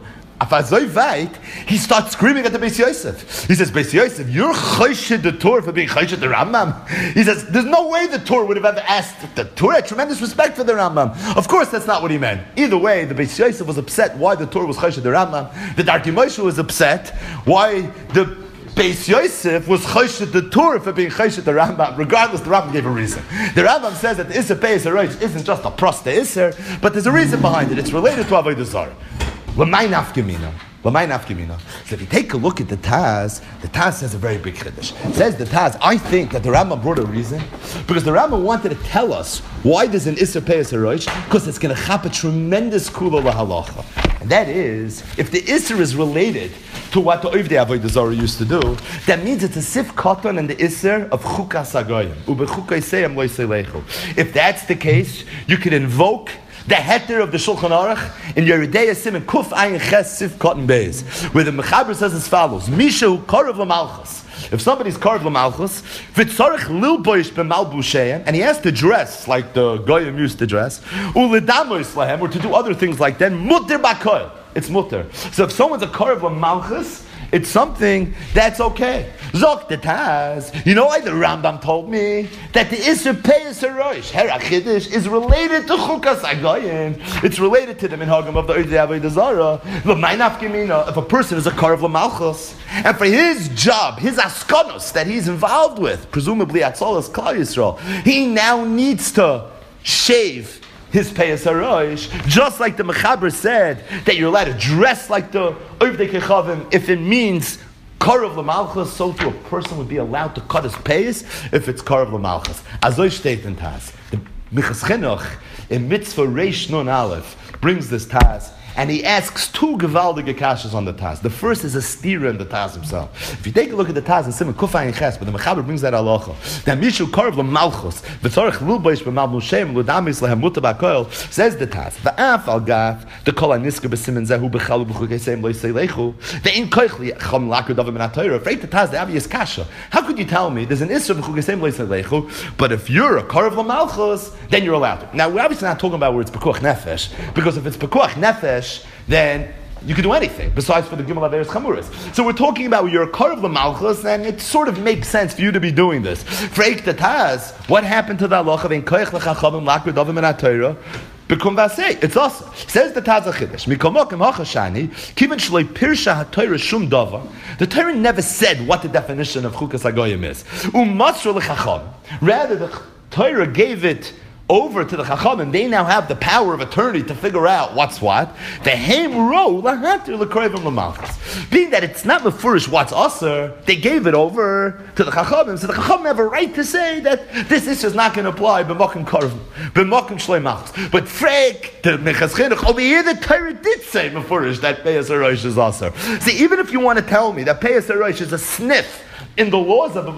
He starts screaming at the Beis Yosef. He says, Beis Yosef, you're chayshid the Torah for being chayshid the Rambam. He says, there's no way the Torah would have ever asked. The Torah had tremendous respect for the Rambam. Of course, that's not what he meant. Either way, the Beis Yosef was upset why the Torah was chayshid the Rambam. The Darkei Moshe was upset why the Beis Yosef was chayshid the Torah for being chayshid the Rambam. Regardless, the Rambam gave a reason. The Rambam says that the Isser Peyas Arosh isn't just a prosta Isser, but there's a reason behind it. It's related to Avodah Zarah. L'may nafkamina. So if you take a look at the Taz says a very big chiddush. It says the Taz, I think that the Rambam brought a reason, because the Rambam wanted to tell us why there's an Isser Peyas Arosh, because it's going to chap a tremendous kula lahalacha. And that is, if the Isser is related to what the Ovdei Avodah Zarah used to do, that means it's a sif katan and the Isser of chukas hagoyim. Ubechukai seim lo yiselechu. If that's the case, you can invoke the heter of the Shulchan Aruch in Yeridei Siman Kuf Ayin Ches Sif Cotton Beis, where the Mechaber says as follows: Misha hu Korav L'Malchus. If somebody's Korav L'Malchus, v'tzarich lil boish b'malbusheim, and he has to dress like the Goyim used to dress, u'ledamois lahem, or to do other things like that, mutter b'koil. It's mutter. So if someone's a Korav L'Malchus, it's something that's okay. Zok the Taz. You know why the Rambam told me that the Isser Peyes Harosh, Herachidish, is related to Chukas Agoyim. It's related to the Minhagim of the Oidei Avodah Zarah. If a person is a Karev L'Malchus, and for his job, his askonos that he's involved with, presumably Atzolas Klal Yisrael, he now needs to shave his Peyes Harosh, just like the Mechaber said that you're allowed to dress like the Oivdei Kechavim if it means Karev L'Malchus, so too a person would be allowed to cut his payas if it's Karev L'Malchus. Azoy steht in Taz. The Minchas Chinuch in Mitzvah Reish Nun Aleph brings this Taz, and he asks two gewaldige kashas on the Taz. The first is a steer in the Taz himself. If you take a look at the Taz in Simon Kufay and Ches, but the Mechaber brings that halacha, that Mishu Karev L'Malchus, v'tzorich lulboish b'mal Moshem, l'damis lehamuta b'akoil, says the Taz, v'af al gaf, the kol ha'nisker b'simen zehu b'chalu b'chukeseim lo yiseilechu, ve'in koichli chom lakud avim in HaTorah. Afraid the Taz, the obvious kasha. How could you tell me there's an isra b'chukeseim lo yiseilechu, but if you're a Karev L'Malchus, then you're allowed to? Now, we're obviously not talking about where it's pekuach nefesh, because if it's pekuach nefesh, then you can do anything besides for the Gimel Averis Chamuris. So we're talking about you're a Karev L'Malchus, and it sort of makes sense for you to be doing this. Freik the Taz, what happened to the halacha in Koich L'Chachamim Lakud Avim in HaTorah? Bekum Vasei. It's also says the Taz Achidesh. Mikomokim Hachashani Kivin Shloi Pirsha HaTorah Shum Dava. The Torah never said what the definition of Chukas Hagoyim is. Umasru L'Chachamim. Rather, the Torah gave it over to the Chachamim. They now have the power of attorney to figure out what's what. The Heim Ro Lahatir L'Krevim L'Malchus. Being that it's not Mefurish what's Aser, they gave it over to the Chachamim. So the Chachamim have a right to say that this is not going to apply b'mokim Karev, b'mokim Shloi Malchus. But Freik, the Minchas Chinuch, over here the Torah did say Mefurish that Peyes Harosh is Aser. See, even if you want to tell me that Peyes Harosh is a sniff in the laws of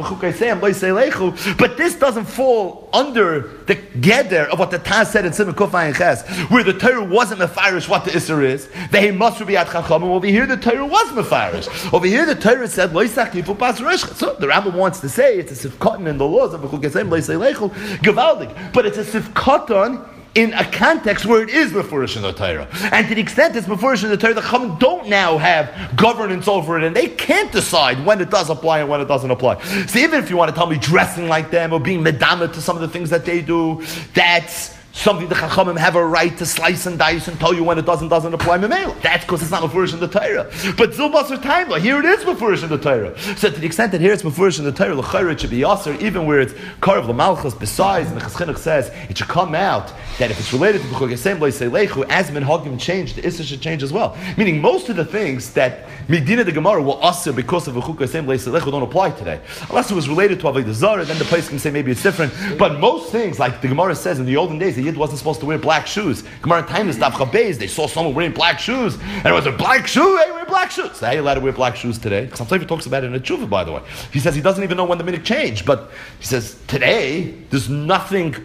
but this doesn't fall under the geder of what the Taz said in Simon Kufay and Ches, where the Torah wasn't mefarish what the Isser is. They must be at Chachamim. Over here, the Torah was mefarish. Over here, the Torah said loisakifu pas rishcha. So the Rambam wants to say it's a sifkatan in the laws of Gevaldig, but it's a sifkatan in a context where it is Mefurish in the Torah. And to the extent it's Mefurish in the Torah, the Chachamim don't now have governance over it, and they can't decide when it does apply and when it doesn't apply. So even if you want to tell me dressing like them or being medama to some of the things that they do, that's something the Chachamim have a right to slice and dice and tell you when it doesn't apply. That's because it's not Mefurish in the Torah. But Zilbasar Taimla, here it is Mefurish in the Torah. So to the extent that here it's Mefurish in the Torah, l'chayra it should be Yasser, even where it's Karev L'Malchus. Besides, and the Minchas Chinuch says it should come out that if it's related to B'chugasem Loiseilechu, as Minhagim changed, the Issa should change as well. Meaning most of the things that Medina the Gemara will Asser because of B'chugasem Loiseilechu don't apply today. Unless it was related to Avodah Zarah, then the place can say maybe it's different. But most things, like the Gemara says in the olden days, the Yid wasn't supposed to wear black shoes. Gemara in time is Daf Chabez, they saw someone wearing black shoes, and it was a black shoe, hey, wear black shoes. So how are you allowed to wear black shoes today? Some Tzayvah talks about it in a tshuva, by the way. He says he doesn't even know when the minute changed, but he says today there's nothing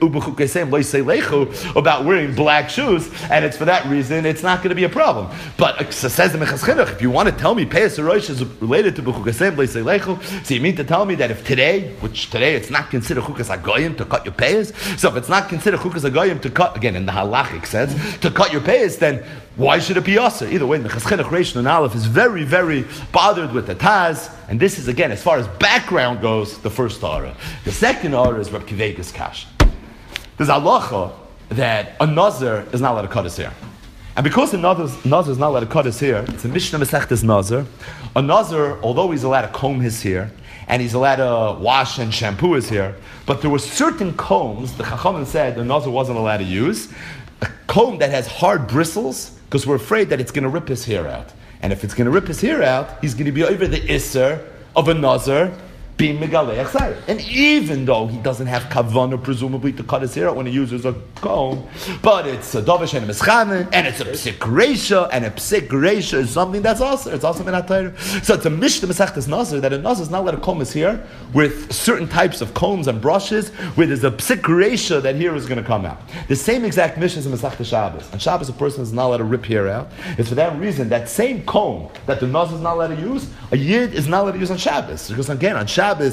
about wearing black shoes, and it's for that reason it's not going to be a problem. But says the Minchas Chinuch, if you want to tell me Peyes Harosh is related to B'chugasem Loiseilechu, so you mean to tell me that if today, which today it's not considered Chukas Hagoyim to cut your payas, so if it's not considered Chukas Hagoyim to cut, again in the halachic sense, to cut your payas, then why should it be Yasser? Either way, the Minchas Chinuch Reish Nun Aleph is very, very bothered with the Taz, and this is again, as far as background goes, the first Torah. The second Torah is Reb Kivega's Kash. There's halacha that a Nazir is not allowed to cut his hair. And because a Nazir is not allowed to cut his hair, it's a Mishnah Masechtas Nazir. A Nazir, although he's allowed to comb his hair, and he's allowed to wash and shampoo his hair, but there were certain combs, the Chachamim said the Nazir wasn't allowed to use, a comb that has hard bristles, because we're afraid that it's going to rip his hair out. And if it's going to rip his hair out, he's going to be over the Isser of a Nazir being Megaleh Achsayr. And even though he doesn't have kavanah, presumably, to cut his hair out when he uses a comb, but it's a Dovish and a Mischaven, and it's a Psik Reisha, and a Psik Reisha is something that's also, it's also in HaTorah. So it's a Mishnah Masechtas Nazir, that a Nazir is not allowed to comb his hair with certain types of combs and brushes, where there's a Psik Reisha that hair is going to come out. The same exact Mishnah is in Masechtas Shabbos. On Shabbos, a person is not allowed to rip hair out. It's for that reason, that same comb that the Nazir is not allowed to use, a Yid is not allowed to use on Shabbos. Because again, on Shabbos, Shabbos,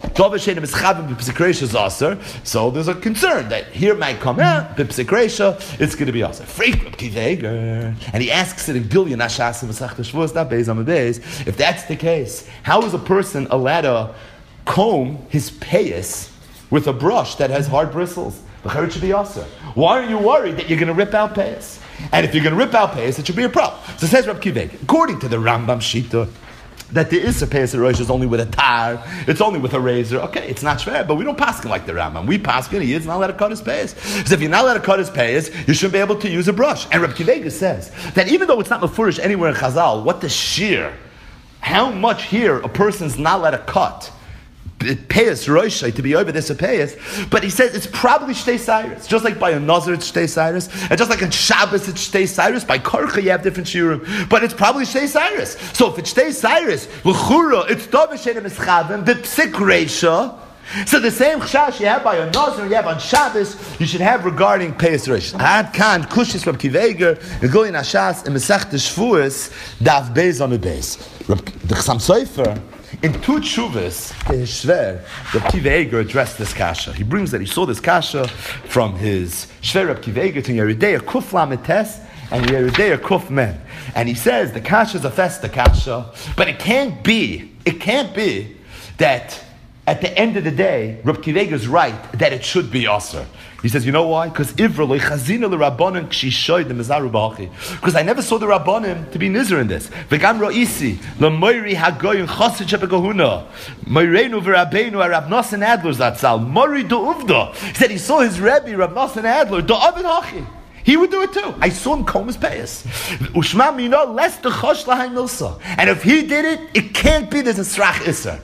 so there's a concern that here might come out, it's going to be also. And he asks it in Gilyon Ashas Masechta Shavuos, not Beis Amud Beis. If that's the case, how is a person allowed to comb his payas with a brush that has hard bristles? The should be also. Why are you worried that you're going to rip out payas? And if you're going to rip out payas, it should be a problem. So says Reb Kiva, according to the Rambam Shita, that there is a payas rosh is only with a tar, it's only with a razor. Okay, it's not shver, but we don't paskin like the Rambam. We paskin, he is not allowed to cut his payas. So if you're not allowed to cut his payas, you shouldn't be able to use a brush. And Reb Kiva says that even though it's not mefurish anywhere in Chazal, what the shear, how much here a person's not allowed to cut payas roshai to be over this a payas, but he says it's probably shtei cyrus. Just like by a nazir it's shtei cyrus, and just like in Shabbos it's shtei cyrus. By karcha you have different shiurim, but it's probably shtei cyrus. So if it's shtei cyrus, l'chura it's dovashen emischaven the psik reisha. So the same chash you have by a nazir, you have on Shabbos, you should have regarding payas rosh. Ad kan kushis Reb Kiveger and Gilyon Ashas in Masechta Shavuos daf beis on the beis. The Chassam Sofer. In two tshuvas, the Shver, Reb Kiva Eiger addressed this kasha. He brings that he saw this kasha from his Shver Reb Kiva Eiger to Yeridei Kuf Lametes and Yeridei Kuf Men. And he says the kasha is a festa kasha, but it can't be that at the end of the day, Reb Kiva Eiger is right that it should be aser. He says, you know why? Because I never saw the Rabbanim to be nizer in this. V'gam ro'isi, l'moiri hagoyin chosid shepegahuna, moirenu v'rabbeinu Rav Nosson Adler zatzal, mori do'uvda. He said he saw his Rebbe, Rav Nosson Adler, do'avid hachi. He would do it too. I saw him comb his payas. Ushma mina less the chosh lahay milsa. And if he did it, it can't be there's a srach isser.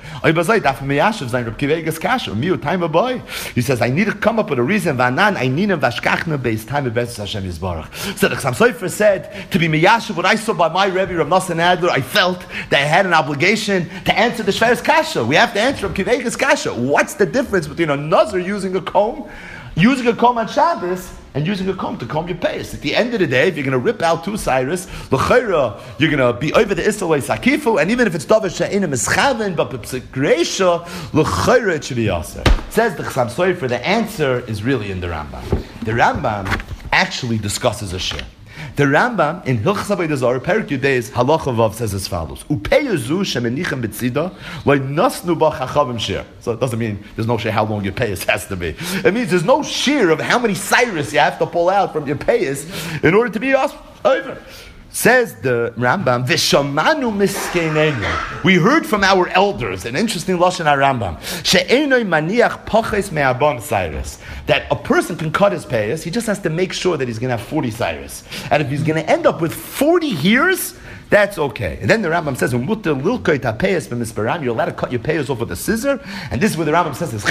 He says, I need to come up with a reason. Vanan, I need him vashkachna based time of Hashem Yisbarach. So the Chassam Sofer said, to be miyashiv, what I saw by my Rebbe, Rav Nosson Adler, I felt that I had an obligation to answer the Shver's kasha. We have to answer Reb Kiva Eiger's kasha. What's the difference between a nazir using a comb on Shabbos, and using a comb to comb your payas? At the end of the day, if you're going to rip out two cyrus, l'chayra, you're going to be over the Isalei Sakifu, and even if it's Davar She'enim Ischaven, but P'p'Greisha, l'chayra, it should be Yasser. Says the Chassam Sofer, the answer is really in the Rambam. The Rambam actually discusses a shir. The Rambam in Hilchos Avodah Zarah Perek Yudayis Halacha Vav says as follows: Upeyazu shemenichem b'tzida lo'nasnu ba chachavim shir. So it doesn't mean there's no shir how long your payas has to be. It means there's no shir of how many cyrus you have to pull out from your payas in order to be over. Says the Rambam, V'shamanu miskeinenu. We heard from our elders, an interesting lashon Rambam, she'enoi maniach poches me'abam cyrus, that a person can cut his payas, he just has to make sure that he's going to have 40 cyrus. And if he's going to end up with 40 years, that's okay. And then the Rambam says, you're allowed to cut your payas off with a scissor. And this is where the Rambam says,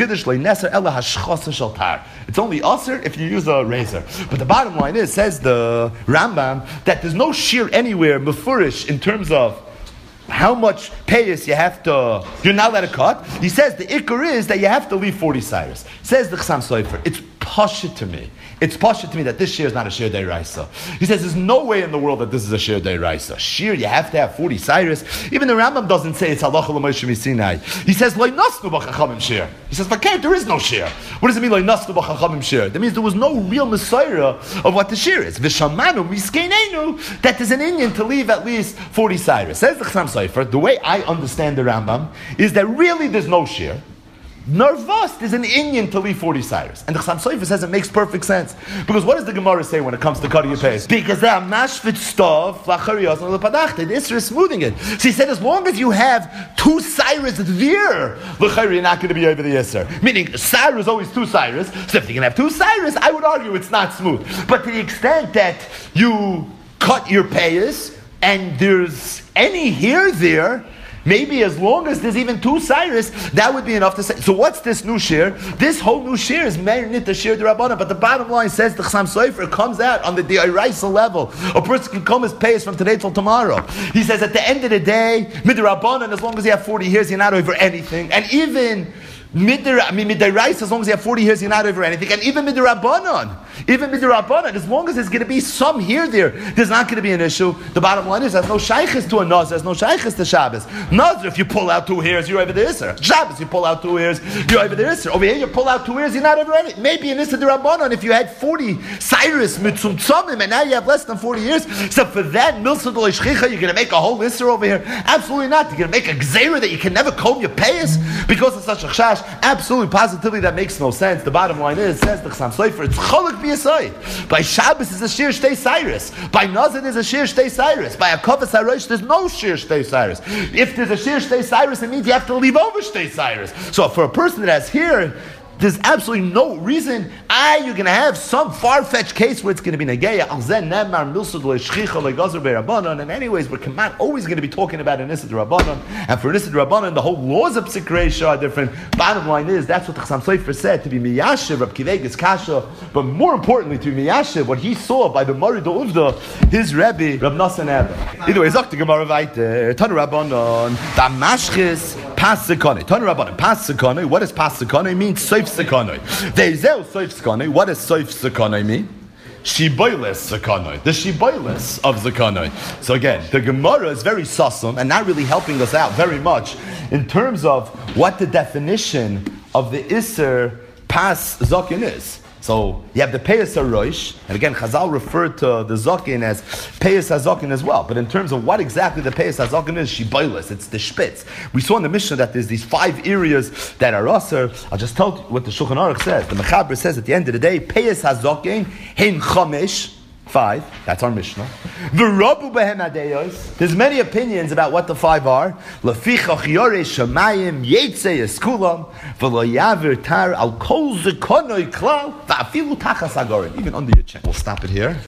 it's only aser if you use a razor. But the bottom line is, says the Rambam, that there's no shear anywhere, mefurish, in terms of how much payas you have to, you're not allowed to cut. He says the ikar is that you have to leave 40 cyrus. Says the Chassam Sofer, it's pashut to me. It's pashut to me that this shear is not a shear deiraisa. He says there's no way in the world that this is a shear deiraisa. Shear, you have to have 40 cyrus. Even the Rambam doesn't say it's halacha l'moshe misinai. He says lo nasnu b'chachamim shear. He says v'kei, there is no shear. What does it mean lo nasnu b'chachamim shear? That means there was no real messiah of what the shear is. V'shamanu miskeinenu, that there's an Indian to leave at least 40 cyrus. Says the Chassam Sofer, the way I understand the Rambam is that really there's no shear. Nervous is an Indian to leave 40 cyrus. And the Chassam Sofer says it makes perfect sense. Because what does the Gemara say when it comes to cutting your payas? Because they are mashvit stuff, the Isra is smoothing it. So he said as long as you have 2 cyrus there, you're not going to be over the Isra. Meaning, cyrus is always 2 cyrus. So if you can have 2 cyrus, I would argue it's not smooth. But to the extent that you cut your payas and there's any hair there, maybe as long as there's even 2 cyrus, that would be enough to say. So what's this new shear? This whole new shear is Meir Nita Shear D'Rabbanan. But the bottom line says the Chassam Sofer comes out on the D'Oraisa level. A person can come his payas from today till tomorrow. He says at the end of the day, Midrabbanan, as long as you have 40 years, you're not over anything. And even Midiraisa, as long as you have 40 hairs, you're not over anything. And even Midirabanan, as long as there's going to be some hair there's not going to be an issue. The bottom line is, there's no shaykhs to a Nazir, there's no shaykhs to Shabbos. Nazir, if you pull out 2 hairs, you're over the Isser. Shabbos, you pull out 2 hairs, you're over the Isser. Over here, you pull out 2 hairs, you're not over anything. Maybe in Isser Dirabanan, if you had 40 Cyrus Mitzum Tzomim, and now you have less than 40 years, so for that, Milsa D'Lo Shchicha, you're going to make a whole Isser over here? Absolutely not. You're going to make a Gzeira that you can never comb your payas because of such a chash. Absolutely, positively, that makes no sense. The bottom line is, says the Chassam Sofer, it's Cholak B'Yasai. By Shabbos is a Shir Shtei Cyrus. By Nazir is a Shir Shtei Cyrus. By Akavas HaRosh, there's no Shir Shtei Cyrus. If there's a Shir Shtei Cyrus, it means you have to leave over Shtei Cyrus. So for a person that has here, there's absolutely no reason. You're going to have some far-fetched case where it's going to be Negeya. And anyways, we're always going to be talking about an Issa D'Rabbanan. And for an Issa D'Rabbanan, the whole laws of Psik are different. Bottom line is, that's what the Chassam Sofer said, to be Miyashiv, Rab Kivegas Kasha. But more importantly, to be Miyashiv, what he saw by the Mari D'Uvda, his Rebbe, Rab Nassan Abba. Either way, Zok the Gemara Vaiter, Tanu Rabbanan, Damashchis, Pasikone. Tanu Rabbanan, Pasikone. What does Pasikone mean? Soif Sekonoi. Deizeu Soif Sekonoi. What does Soif Sekonoi mean? Shiboiles Sekonoi. The Shiboiles of Sekonoi. So again, the Gemara is very sussum and not really helping us out very much in terms of what the definition of the Isser Pas Zokin is. So you have the Peyas HaRosh, and again, Chazal referred to the Zokin as Peyas HaZokin as well. But in terms of what exactly the Peyas HaZokin is, Shiboilis, it's the Spitz. We saw in the Mishnah that there's these 5 areas that are Aser. I'll just tell you what the Shulchan Aruch says. The Mechaber says at the end of the day, Peyas HaZokin, Hein Chomesh, 5, that's our Mishnah. There's many opinions about what the 5 are. Even under your chin. We'll stop it here.